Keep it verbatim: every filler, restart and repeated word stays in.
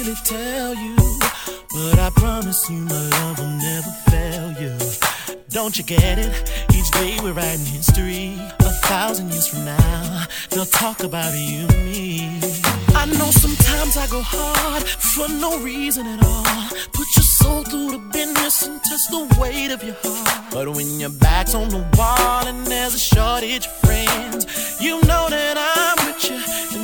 really tell you, but I promise you my love will never fail you. Don't you get it? Each day we're writing history. A thousand years from now, they'll talk about you and me. I know sometimes I go hard for no reason at all. Put your soul through the business and test the weight of your heart. But when your back's on the wall and there's a shortage of friends, you know that I'm with you.